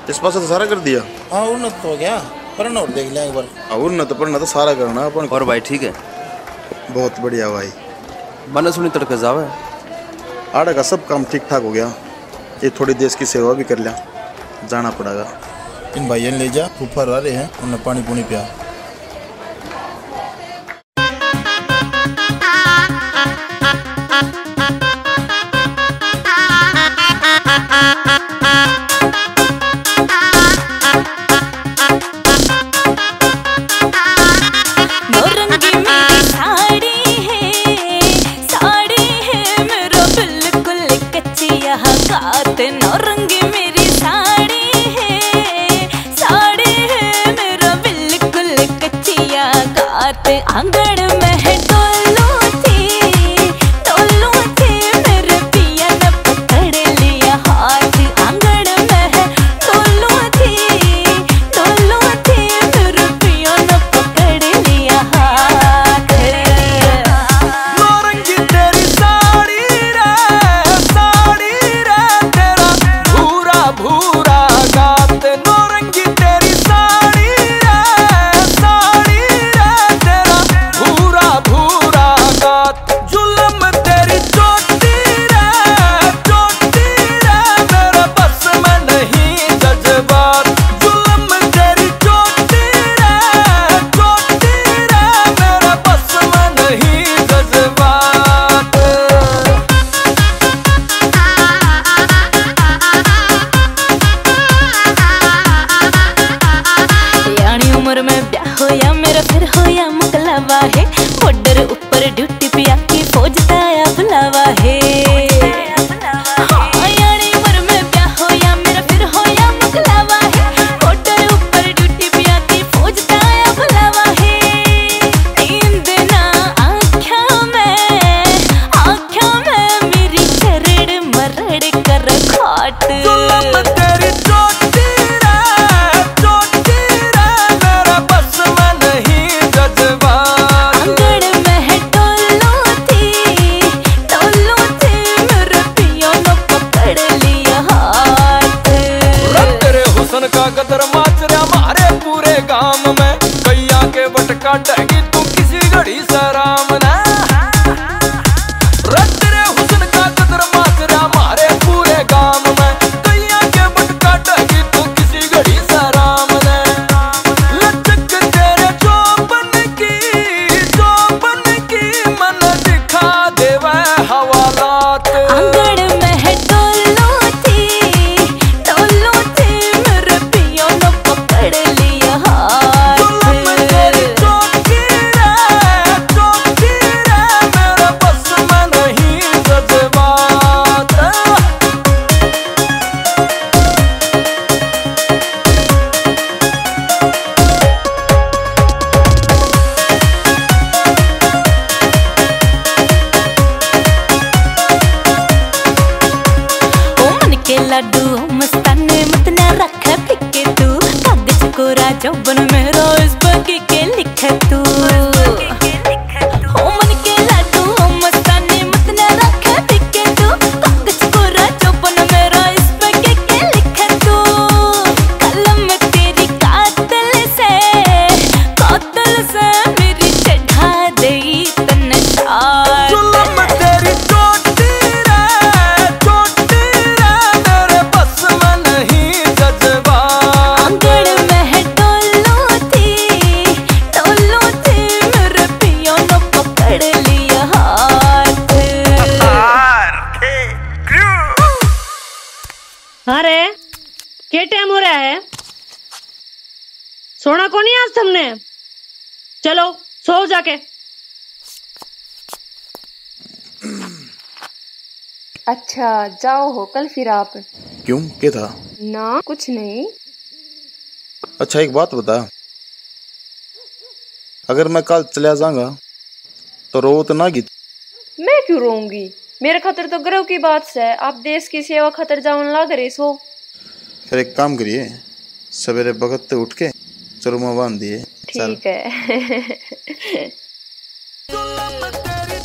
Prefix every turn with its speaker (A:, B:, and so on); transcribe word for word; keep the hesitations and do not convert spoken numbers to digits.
A: इस पास तो सारा कर दिया।
B: हाँ उन्नत तो हो गया, पर और देख लिया एक बार।
A: उन्नत पढ़ना तो सारा करना अपन।
C: और भाई ठीक है?
A: बहुत बढ़िया भाई।
C: बना सुनी तड़के जावे
A: आड़ा का सब काम ठीक ठाक हो गया। ये थोड़ी देश की सेवा भी कर लिया, जाना पड़ेगा।
B: इन भाइयों ले जा, ऊपर आ रहे हैं, उन्हें पानी पुनी पिया।
D: नौरंगी मेरी साड़ी है, साड़ी है मेरा बिल्कुल कच्चिया गात। आंगन में है डोलू थी, डोलू थी मेरे पिया ने पकड़ लिया हाथ। आंगन में है डोलू थी, डोलू थी मेरे पिया ने पकड़ लिया हाथ।
E: नौरंगी तेरी साड़ी रे, साड़ी रे तेरा भूरा भूरा गात। नौरंगी तेरी साड़ी रे, साड़ी रे तेरा भूरा भूरा गात। जुल्म तेरी चोटी रे, चोटी रे मेरे बस में नहीं जज्बात। जुल्म तेरी चोटी रे, चोटी रे मेरे बस में नहीं जज्बात।
D: यानी उम्र में ब्याह होया मेरा फिर होया मुकलावा है। बॉर्डर ऊपर ड्यूटी पे आके फौज ताया बुलावा है। हाँ, यानी उम्र में ब्याह होया मेरा फिर होया मुकलावा है। बॉर्डर ऊपर ड्यूटी पे आके फौज ताया बुलावा है। नींद ना आँखों में, आँखों में मेरी चरड़ मरड़ कर खाट।
E: जुल्म तेरी चोटी रे, चोटी रे मेरे बस में नहीं जज्बात।
D: आंगन में है डोलू थी, डोलू थी मेरे पिया ने पकड़ लिया हाथ।
E: रब तेरे हुस्न का कदर माचरा मारे पूरे गांव में। कैया के बटका डगी तू किसी घड़ी सराम ना। रब तेरे हुस्न का कदर माचरा मारे पूरे गांव में। कैया के बटका डगी तू किसी घड़ी सराम ना। लचक तेरे चौपन की, चौपन की मन दिखा देवे हवालात।
D: आंगन में है डोलू थी, डोलू थी मेरे पिया ने पकड़ लिया हाथ।
E: जुल्म तेरी चौकी रे, चौकी रे मेरे बस में नहीं जज्बात।
D: ओ मन के लड्डू ओ मस्ताने मत ना रख फिके तू। कागज कोरा जौबन मेरा इस बगी के लिख तू। ओ मन के लड्डू ओ मस्ताने मत ना रख फिके तू। कागज कोरा जौबन मेरा इस बगी के लिख तू। कलम तेरी कातिल से, कातिल से मेरी चढ़ा दई तन चार।
E: जुल्म तेरी चोटी रे, चोटी रे मेरे बस में नहीं जज्बात।
D: आंगन में है डोलू थी, डोलू थी मेरे पिया ने पकड़ लिया हाथ।
F: अरे क्या टाइम हो रहा है? सोना को नहीं आज तुमने? चलो सो जाके।
G: अच्छा जाओ हो कल फिर आप।
A: क्यों, क्या था?
G: ना कुछ नहीं।
A: अच्छा एक बात बता, अगर मैं कल चला जाऊंगा तो रो तो ना गीत?
G: मैं क्यों रोऊंगी? मेरे खातर तो गर्व की बात है। आप देश की सेवा खातर जावन लाग रहे सो।
A: फिर एक काम करिए, सवेरे बगत उठ के चरुमा बांध दिए।
G: ठीक है।